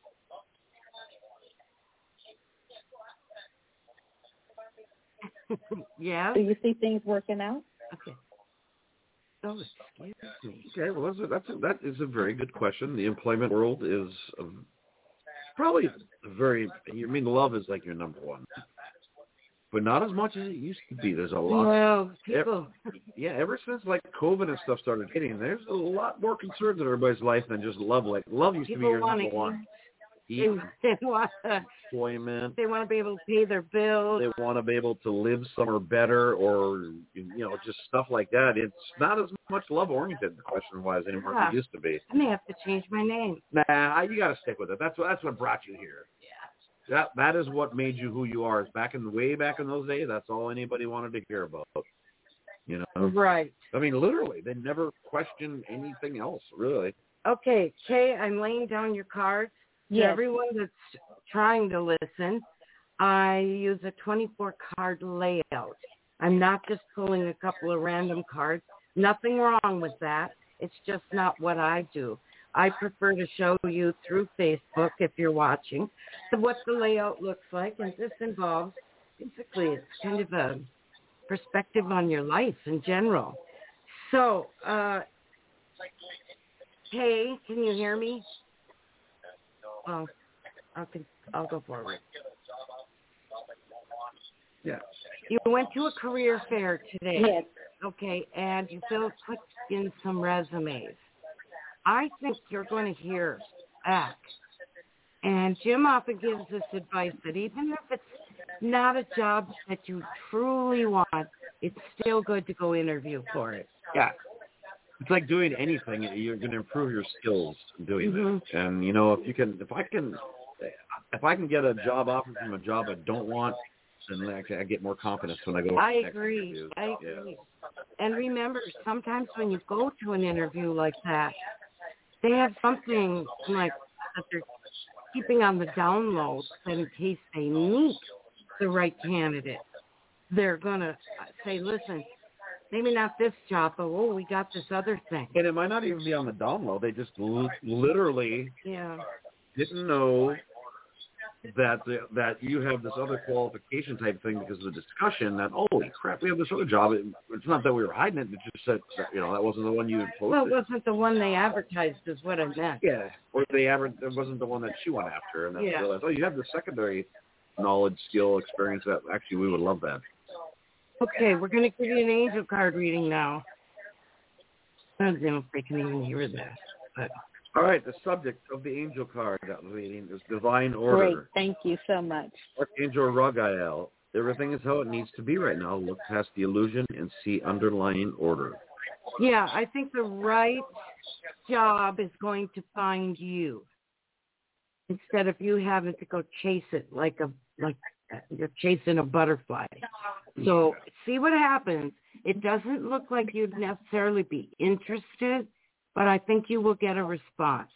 Yeah.
Do you see things working out?
Okay. Oh, excuse me.
Okay, well, that's a, that's a, that is a very good question. The employment world is a, probably a very, I mean, love is like your number one, but not as much as it used to be. There's a lot.
Well, people.
Yeah, ever since like COVID and stuff started hitting, there's a lot more concerns in everybody's life than just love. Like love used
people
to be your
wanna
number one.
They, they want to,
employment.
They want to be able to pay their bills.
They want to be able to live somewhere better, or you know, just stuff like that. It's not as much love oriented, question wise, anymore
Yeah.
as it used to be.
I may have to change my name.
Nah, you got to stick with it. That's what that's what brought you here. Yeah. That that is what made you who you are. Is back in the way back in those days. That's all anybody wanted to hear about. You know.
Right.
I mean, literally, they never questioned anything else, really.
Okay, Kay, I'm laying down your cards.
Yes.
To everyone that's trying to listen, I use a twenty-four card layout. I'm not just pulling a couple of random cards. Nothing wrong with that. It's just not what I do. I prefer to show you through Facebook, if you're watching, what the layout looks like. And this involves, basically, it's kind of a perspective on your life in general. So, uh, Kay, can you hear me? Well, I'll, I'll go forward.
Yeah.
You went to a career fair today.
Yes.
Okay, and you filled put in some resumes. I think you're going to hear back. And Jim often gives this advice that even if it's not a job that you truly want, it's still good to go interview for it.
Yeah. It's like doing anything. You're going to improve your skills doing
Mm-hmm.
that. And, you know, if you can, if I can, if I can get a job offer from a job I don't want, then I get more confidence when I go.
I
to
agree.
interviews.
I
Yeah.
agree. And remember, sometimes when you go to an interview like that, they have something like that they're keeping on the down low that in case they meet the right candidate, they're going to say, listen, maybe not this job, but, oh, we got this other thing.
And it might not even be on the down low. They just l- literally
Yeah.
didn't know that the, that you have this other qualification type thing because of the discussion that, holy crap, we have this other job. It, it's not that we were hiding it. It just said, you know, that wasn't the one you posted.
Well, it wasn't the one they advertised is what I meant.
Yeah. Or they ever, it wasn't the one that she went after. And then
Yeah.
realized, oh, you have the secondary knowledge, skill, experience. That actually, we would love that.
Okay, we're going to give you an angel card reading now. I don't know if they can even hear that. But.
All right, the subject of the angel card that reading is divine order.
Great. Thank you so much.
Archangel Ragael. Everything is how it needs to be right now. Look past the illusion and see underlying order.
Yeah, I think the right job is going to find you instead of you having to go chase it like a like you're chasing a butterfly. So see what happens. It doesn't look like you'd necessarily be interested, but I think you will get a response.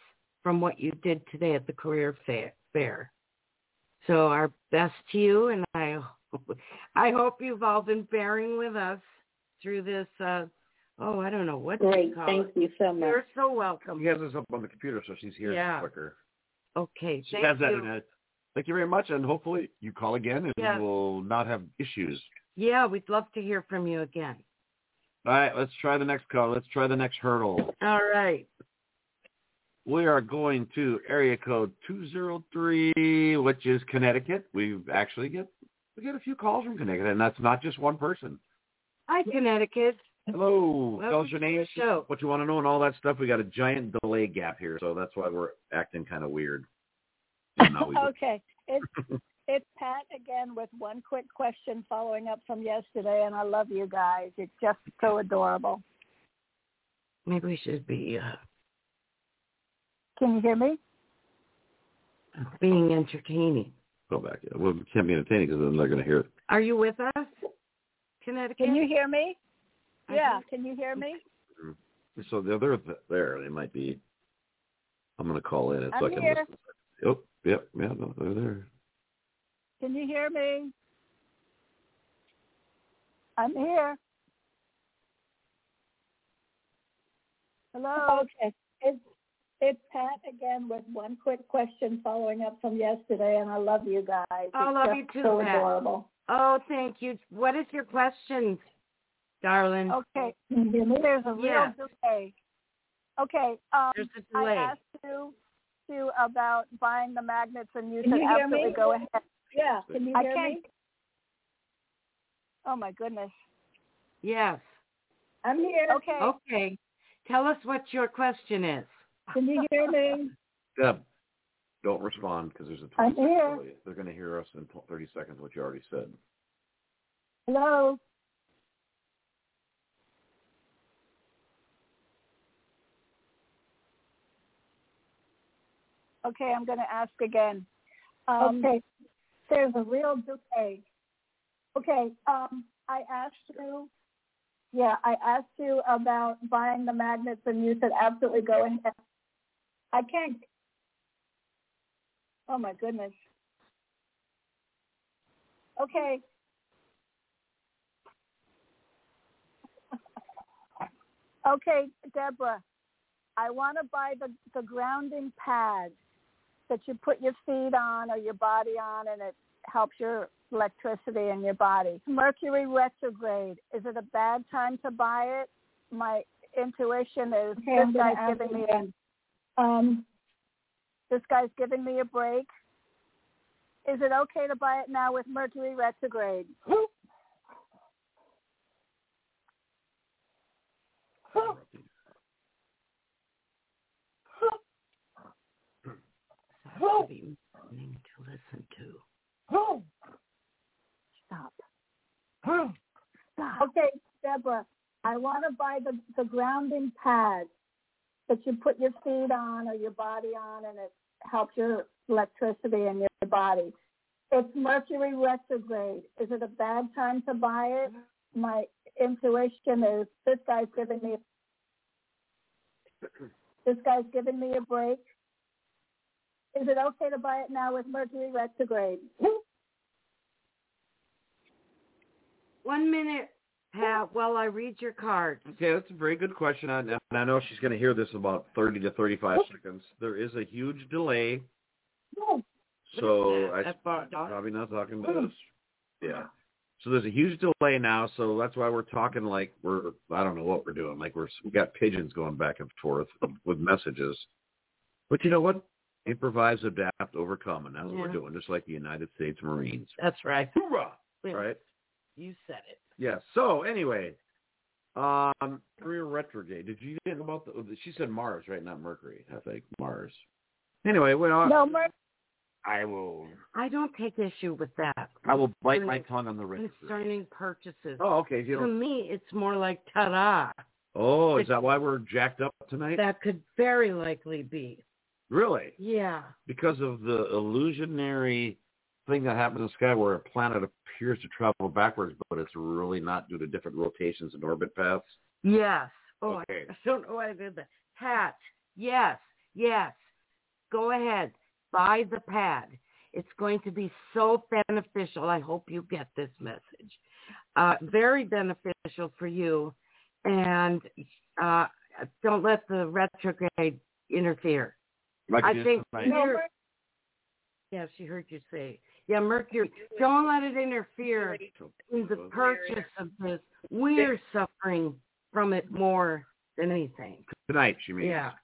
from what you did today at the career fair. So our best to you, and I, I hope you've all been bearing with us through this. Uh, oh, I don't know what
Great.
to call
Thank
it.
you so much.
You're so welcome.
She has this up on the computer, so she's here
Yeah.
quicker.
Okay.
She
thank
has that
you.
in it. Thank you very much, and hopefully you call again, and
Yeah.
we'll not have issues.
Yeah, we'd love to hear from you again.
All right, let's try the next call. Let's try the next hurdle.
All right.
We are going to area code two zero three, which is Connecticut. We actually get we get a few calls from Connecticut, and that's not just one person.
Hi, Connecticut.
Hello.
Welcome
Tell us your
to
name,
the show.
what you want to know, and all that stuff. We got a giant delay gap here, so that's why we're acting kind of weird. No, we
Okay. It's it's Pat again with one quick question following up from yesterday, and I love you guys. It's just so adorable.
Maybe we should be uh,
Can you hear me?
being entertaining.
Go back. Yeah. Well, we can't be entertaining because then they're going to hear it.
Are you with us, Connecticut?
Can you hear me?
I
Yeah.
think-
Can you hear me?
So they're, they're there. They might be. I'm going to call in.
I'm
so I can
here.
listen. Oh, yep, yeah, no, they're there.
Can you hear me? I'm here. Hello. Okay. It's it's Pat again with one quick question following up from yesterday, and I love you guys.
I
It's
love
just
you too,
so
Pat.
adorable.
Oh, thank you. What is your question, darling?
Okay. Can you hear me? There's a real
Yeah.
delay. Okay. Um,
There's a delay.
I asked you you about buying the magnets, and you
Can
said
you hear
absolutely
me?
go ahead.
Yeah. Can you
I
hear
can't.
me?
Oh my goodness.
Yes.
I'm here.
Okay.
Okay. Tell us what your question is.
Can you hear me?
Deb, don't respond because there's a
I'm
twenty
here.
second delay. They're going to hear us in thirty seconds what you already said.
Hello. Okay, I'm going to ask again. Um, okay. There's a real delay. Okay. Um, I asked you. Yeah, I asked you about buying the magnets, and you said absolutely go ahead. I can't. Oh my goodness. Okay. Okay, Deborah, I want to buy the, the grounding pad that you put your feet on or your body on, and it helps your electricity in your body. Mercury retrograde. Is it a bad time to buy it? My intuition is
Okay, I'm
this
gonna
guy's
ask
giving me
again.
um this guy's giving me a break. Is it okay to buy it now with Mercury retrograde?
To be listening to listen to.
Stop. Stop. Okay, Deborah, I want to buy the, the grounding pad that you put your feet on or your body on, and it helps your electricity in your body. It's Mercury retrograde. Is it a bad time to buy it? My intuition is this guy's giving me this guy's giving me a break. Is it okay to buy it now with Mercury retrograde?
One minute, Pat, while I read your card.
Okay, that's a very good question, and I know she's going to hear this in about thirty to thirty-five seconds. There is a huge delay, so I
That's about-
probably not talking to us. Yeah. So there's a huge delay now, so that's why we're talking like we're, I don't know what we're doing. Like we're, we got pigeons going back and forth with messages. But you know what? Improvise, adapt, overcome, and that's what
Yeah.
we're doing, just like the United States Marines.
That's right.
Hoorah! Right?
You said it.
Yeah. So anyway, um, Mercury retrograde. Did you think about the? She said Mars, right? Not Mercury. I think Mars. Anyway, well,
No, Mer-
I will.
I don't take issue with that.
I will bite my tongue on the wrist.
Concerning purchases.
Oh, okay. If you
To
don't.
me, it's more like ta-da.
Oh, is that why we're jacked up tonight?
That could very likely be.
Really?
Yeah.
Because of the illusionary thing that happens in the sky where a planet appears to travel backwards, but it's really not due to different rotations and orbit paths?
Yes. Oh,
Okay.
I, I don't know why I did that. Pat. Yes. Yes. go ahead, buy the pad. It's going to be so beneficial. I hope you get this message. Uh, very beneficial for you. And uh, don't let the retrograde interfere.
Like
I think,
Mer-
yeah, she heard you say, yeah, Mercury, don't let it interfere in the purchase of this. We're suffering from it more than anything.
Tonight, she means.
Yeah.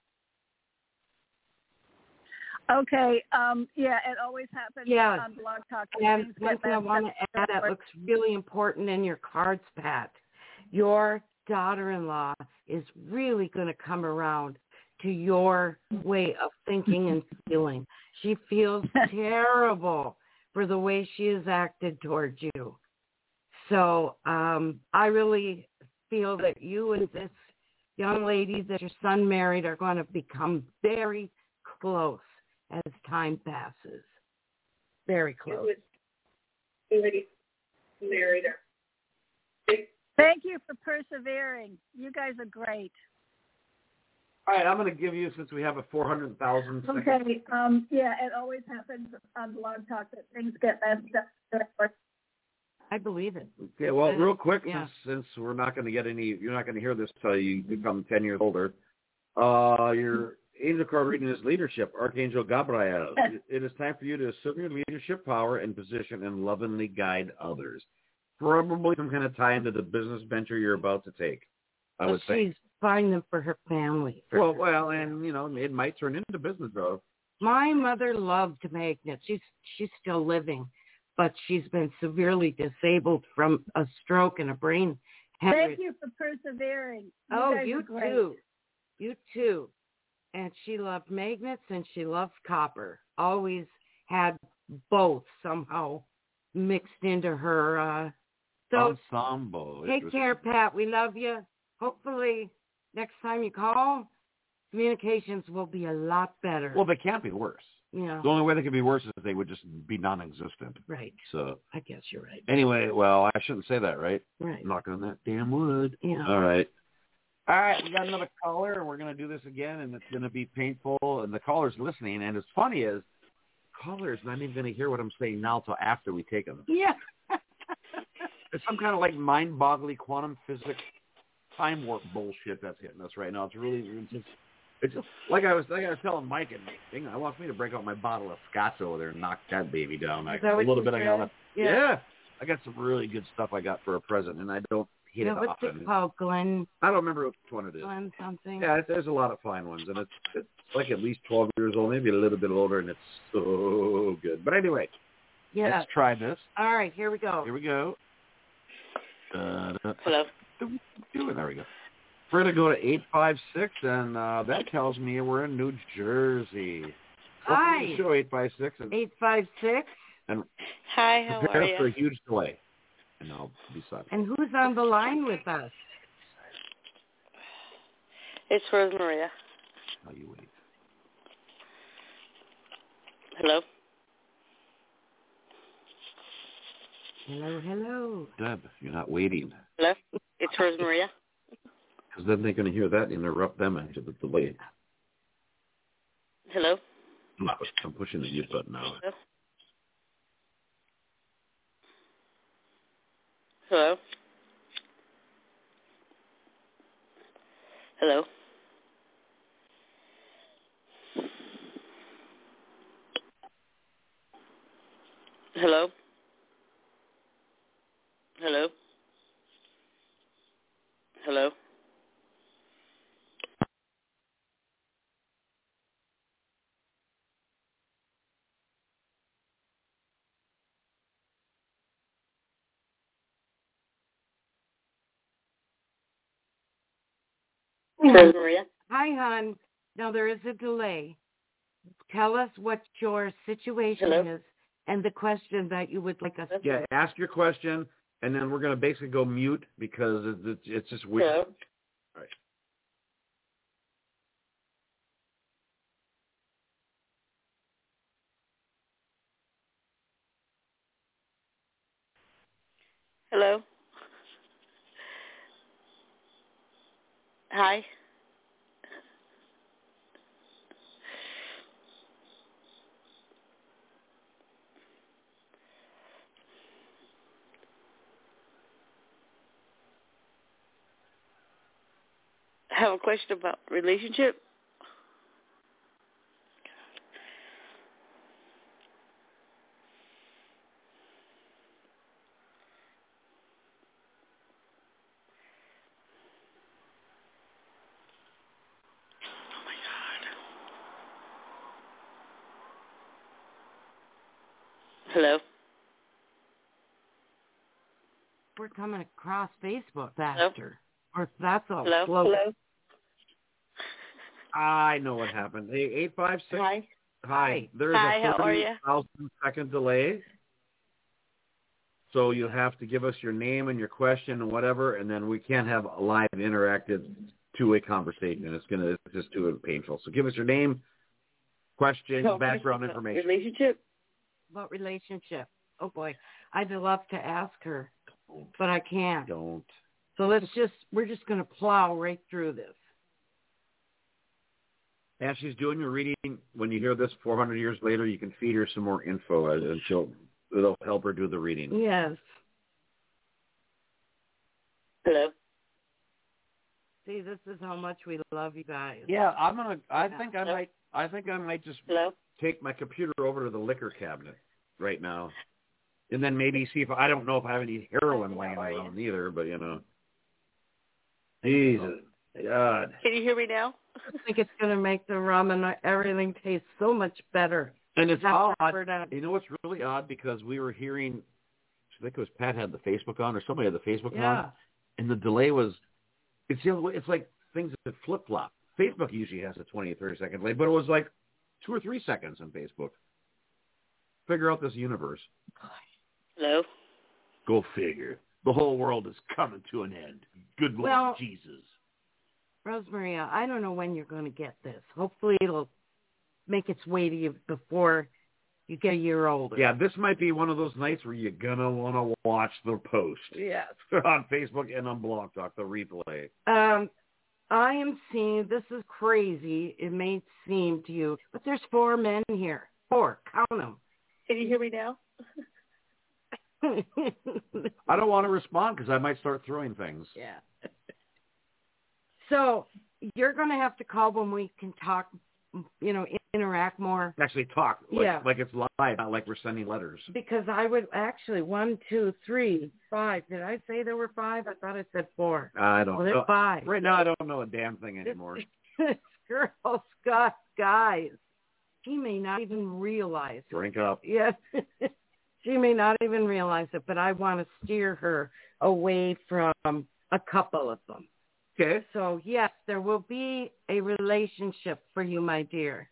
Okay. Um, yeah, it always happens
Yes.
on Blog Talk.
And
Things
one
get
thing I
messed
want to
up.
add that looks really important in your cards, Pat. Your daughter-in-law is really going to come around to your way of thinking and feeling. She feels terrible for the way she has acted towards you. So um, I really feel that you and this young lady that your son married are going to become very close as time passes. Very close.
Married her.
Thank you for persevering. You guys are great.
All right, I'm going to give you, since we have a four hundred thousand second.
Okay. Um, yeah, it always happens on Blog Talk that things get messed up.
I believe it.
Okay, well, real quick,
Yeah.
since, since we're not going to get any, you're not going to hear this till you become ten years older. Uh, your angel card reading is leadership, Archangel Gabriel. it, it is time for you to assume your leadership power and position and lovingly guide others. Probably some kind of tie into the business venture you're about to take, I
But
would think.
she's buying them for her family. For
Well,
her
well, and, you know, it might turn into business, though.
My mother loved magnets. She's she's still living, but she's been severely disabled from a stroke and a brain hemorrhage.
Thank you for persevering. You
oh,
guys
you
are great.
too. You too. And she loved magnets and she loved copper. Always had both somehow mixed into her. Uh, so
Ensemble.
take
was...
care, Pat. We love you. Hopefully next time you call, communications will be a lot better.
Well, they can't be worse.
Yeah.
The only way they could be worse is they would just be non-existent.
Right.
So
I guess you're right.
anyway, well, I shouldn't say that, right?
Right.
Knock on that damn wood.
Yeah.
All right. All right, we got another caller, and we're going to do this again, and it's going to be painful, and the caller's listening, and as funny as caller's not even going to hear what I'm saying now till after we take them.
Yeah.
It's some kind of like mind-boggling quantum physics time warp bullshit that's hitting us right now. It's really, it's just, it's just like I was, like I was telling Mike, and thing, I want me to break out my bottle of scotch over there and knock that baby down. I, a little bit I got left.
Yeah.
yeah, I got some really good stuff I got for a present, and I don't hit
yeah,
it
what's
often.
it called, Glenn?
I don't remember which one it is.
Glenn something.
Yeah, it, there's a lot of fine ones, and it's it's like at least twelve years old, maybe a little bit older, and it's so good. But anyway,
yeah.
let's try this.
All right, here we go.
Here we go. Uh,
Hello.
Doing there we go. We're gonna go to eight five six, and uh, that tells me we're in New Jersey.
Hi.
Show eight five six.
Eight five six.
And
hi, how
prepare
are you?
for a huge delay. And I'll be silent.
And who's on the line with us?
It's Rose Maria.
How you wait?
Hello.
Hello, hello.
Deb, you're not waiting.
Hello. It's Rose Maria.
Because then they're going to hear that and interrupt them into the delay.
Hello.
I'm pushing the mute button now.
Hello. Hello. Hello. Hello. Hello. Rose Maria.
Hi, hon. Now, there is a delay. Tell us what your situation
Hello?
is and the question that you would like us to
Yeah, ask your question, and then we're going to basically go mute because it, it, it's just weird.
Hello.
All right.
Hello. Hi. have a question about relationship. Hello?
We're coming across Facebook faster. Hello? Or that's all
Hello?
slow.
Hello?
I know what happened. Hey, eight five six.
Hi.
Hi. There's
Hi,
a
how are you?
thirty thousand second delay. So you have to give us your name and your question and whatever, and then we can't have a live interactive two-way conversation. It's going to it's just too painful. So give us your name, question,
No,
background information.
Relationship?
About relationship. Oh, boy. I'd love to ask her, but I can't.
Don't.
So let's just, we're just going to plow right through this.
As she's doing your reading, when you hear this four hundred years later, you can feed her some more info, and she'll, it'll help her do the reading.
Yes.
Hello?
See, this is how much we love you guys.
Yeah, I'm gonna. I think I might. I think I might just
Hello?
take my computer over to the liquor cabinet right now, and then maybe see if I don't know if I have any heroin laying around either. But you know, Jesus, God.
Can you hear me now?
I think it's going to make the rum and everything taste so much better.
And it's
That's
odd.
odd.
You know what's really odd, because we were hearing, I think it was Pat had the Facebook on, or somebody had the Facebook
Yeah.
on, and the delay was. It's the other way. It's like things that flip flop. Facebook usually has a twenty or thirty second delay, but it was like two or three seconds on Facebook. Figure out this universe.
Hello?
Go figure. The whole world is coming to an end. Good Lord
Well,
Jesus.
Rosemaria, I don't know when you're going to get this. Hopefully it'll make its way to you before you get a year older.
Yeah, this might be one of those nights where you're going to want to watch the post.
Yes.
On Facebook and on Blog Talk, the replay.
Um, I am seeing, this is crazy, it may seem to you, but there's four men here. Four. Count them.
Can you hear me now?
I don't want to respond because I might start throwing things.
Yeah. So you're going to have to call when we can talk, you know, interact more.
Actually talk, like,
Yeah.
like it's live, not like we're sending letters.
Because I would actually, one, two, three, five. Did I say there were five? I thought I said four.
I don't
well,
know.
there's five.
Right now I don't know a damn thing anymore.
This girl, Scott, guys, she may not even realize it.
Drink up.
Yes. She may not even realize it, but I want to steer her away from a couple of them.
Okay.
So, yes, there will be a relationship for you, my dear.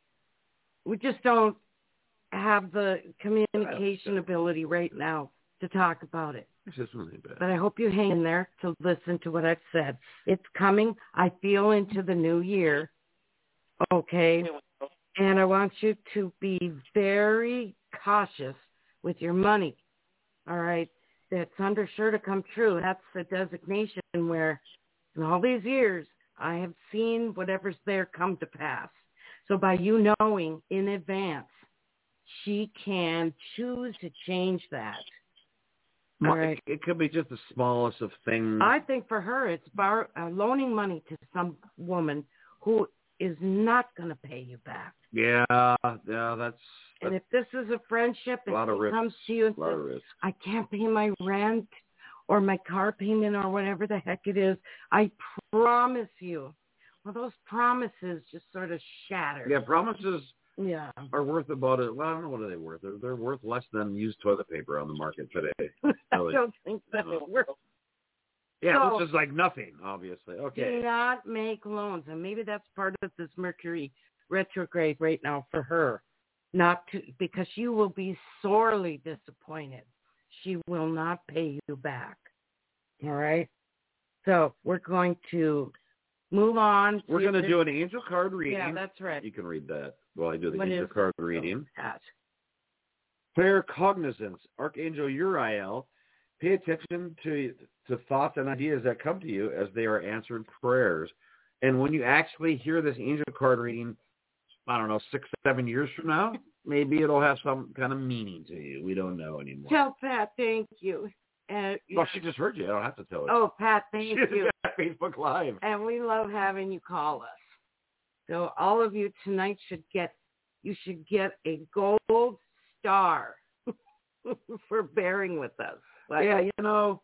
We just don't have the communication ability right now to talk about it.
It's just really bad.
But I hope you hang in there to listen to what I've said. It's coming, I feel, into the new year. Okay? And I want you to be very cautious with your money. All right? That's under sure to come true. That's a designation where in all these years, I have seen whatever's there come to pass. So by you knowing in advance, she can choose to change that. All
Well,
right.
it, it could be just the smallest of things.
I think for her, it's bar, uh, loaning money to some woman who is not going to pay you back.
Yeah, yeah, that's,
And
that's
if this is a friendship,
a lot
if
of
she
risks.
comes to you and
a lot of
says,
risks.
I can't pay my rent or my car payment or whatever the heck it is, I promise you. Well, those promises just sort of shatter.
Yeah, promises
Yeah.
are worth about it. Well, I don't know what are they worth. They're, they're worth less than used toilet paper on the market today.
I
Really.
don't think that
No.
it works.
Yeah,
So-
which is like nothing, obviously. Okay.
Do not make loans. And maybe that's part of this Mercury retrograde right now for her. Not to, because you will be sorely disappointed. She will not pay you back. All right? So we're going to move on.
We're going to do an angel card reading.
Yeah, that's right.
You can read that while I do the
What
angel
is-
card reading.
That.
Fair cognizance, Archangel Uriel. Pay attention to to thoughts and ideas that come to you as they are answered prayers. And when you actually hear this angel card reading, I don't know, six, seven years from now, maybe it'll have some kind of meaning to you. We don't know anymore.
Tell Pat, thank you. And,
Well, she just heard you. I don't have to tell her.
Oh, Pat, thank
She's
you.
got Facebook Live.
And we love having you call us. So all of you tonight should get, you should get a gold star for bearing with us. Like,
yeah, you know,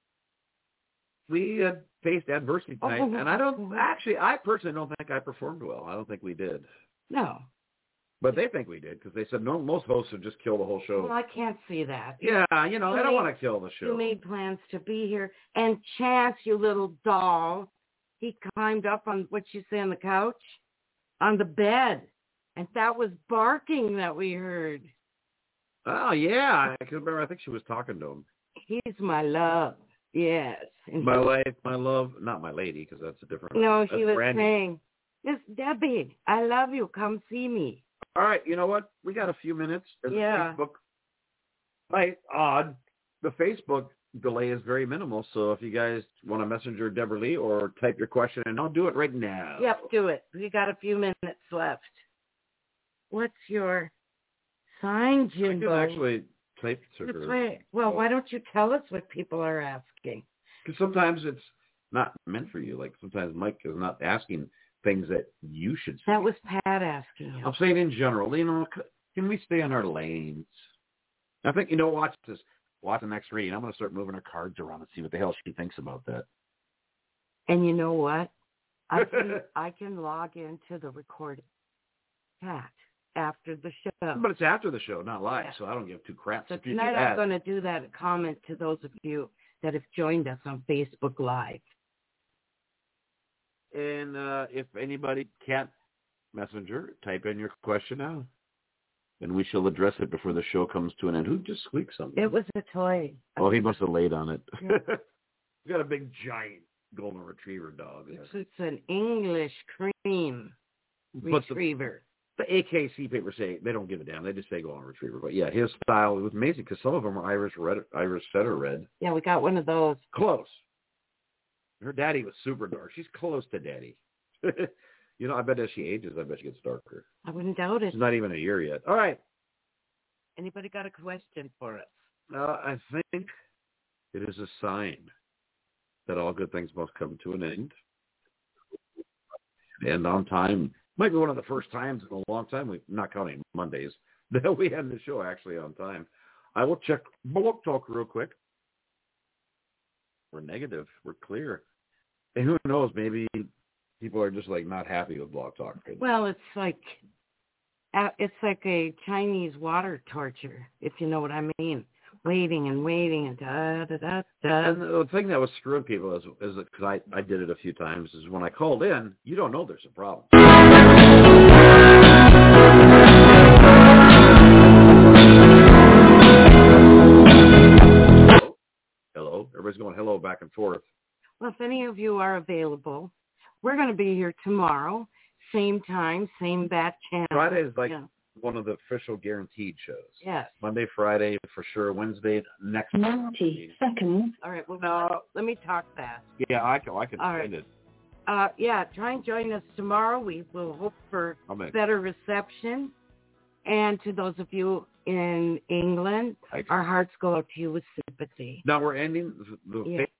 we had faced adversity tonight,
Oh.
and I don't, actually, I personally don't think I performed well. I don't think we did.
No.
But they think we did, because they said no, most hosts would just kill the whole show.
Well, I can't see that.
Yeah, you know,
You
I don't
made-
want to kill the show.
You made plans to be here. And Chance, you little doll, he climbed up on, what you say, on the couch? On the bed. And that was barking that we heard.
Oh, yeah. I can remember, I think she was talking to him.
He's my love. Yes. And
My
he-
life, my love, not my lady, because that's a different.
No,
that's
he was
Brandy.
saying, Miss Debbie, I love you. Come see me.
All right, you know what? We got a few minutes. There's a
Yeah.
Facebook. Right, odd. The Facebook delay is very minimal, so if you guys want to messenger Deborah Lee or type your question, and I'll do it right now.
Yep, do it. We got a few minutes left. What's your sign,
I can
Jimbo?
actually type to
That's
her.
right. Well, why don't you tell us what people are asking?
Because sometimes it's not meant for you. Like sometimes Mike is not asking things that you should say.
That was Pat asking you.
I'm saying in general, you know, c- can we stay on our lanes? I think, you know, watch this. Watch the next reading. I'm going to start moving her cards around and see what the hell she thinks about that.
And you know what? I can I can log into the recording chat after the show.
But it's after the show, not live,
Yeah.
so I don't give two craps.
So
If you
tonight
do
I'm
that-
going to do that comment to those of you that have joined us on Facebook Live.
And uh, if anybody can't messenger, type in your question now. And we shall address it before the show comes to an end. Who just squeaked something?
It was a toy.
Oh, he must have laid on it.
Yeah.
He's got a big, giant golden retriever dog.
It's, it's an English cream
But the-
retriever.
The A K C papers say they don't give a damn. They just say golden retriever. But yeah, his style was amazing because some of them are Irish red, Irish setter red.
Yeah, we got one of those.
Close. Her daddy was super dark. She's close to daddy. You know, I bet as she ages, I bet she gets darker.
I wouldn't doubt it.
It's not even a year yet. All right.
Anybody got a question for us?
Uh, I think it is a sign that all good things must come to an end. And on time. Might be one of the first times in a long time, we not counting Mondays, that we end the show actually on time. I will check Blog Talk real quick. We're negative. We're clear. And who knows, maybe people are just like not happy with Blog Talk.
Well, it's like uh, it's like a Chinese water torture, if you know what I mean. Waiting and waiting and da da da da.
And the thing that was screwing people is, is because I, I did it a few times, is when I called in, you don't know there's a problem. Hello? Hello? Everybody's going hello back and forth.
Well, if any of you are available, we're going to be here tomorrow, same time, same bat channel.
Friday is like
Yeah.
one of the official guaranteed shows.
Yes.
Monday, Friday for sure. Wednesday next.
ninety seconds.
All right. Well, now, let me talk fast.
Yeah, I can. I can
All
find
right.
it.
Uh, yeah, try and join us tomorrow. We will hope for
I'll make-
better reception. And to those of you in England,
I-
our hearts go out to you with sympathy.
Now we're ending the, the
Yeah.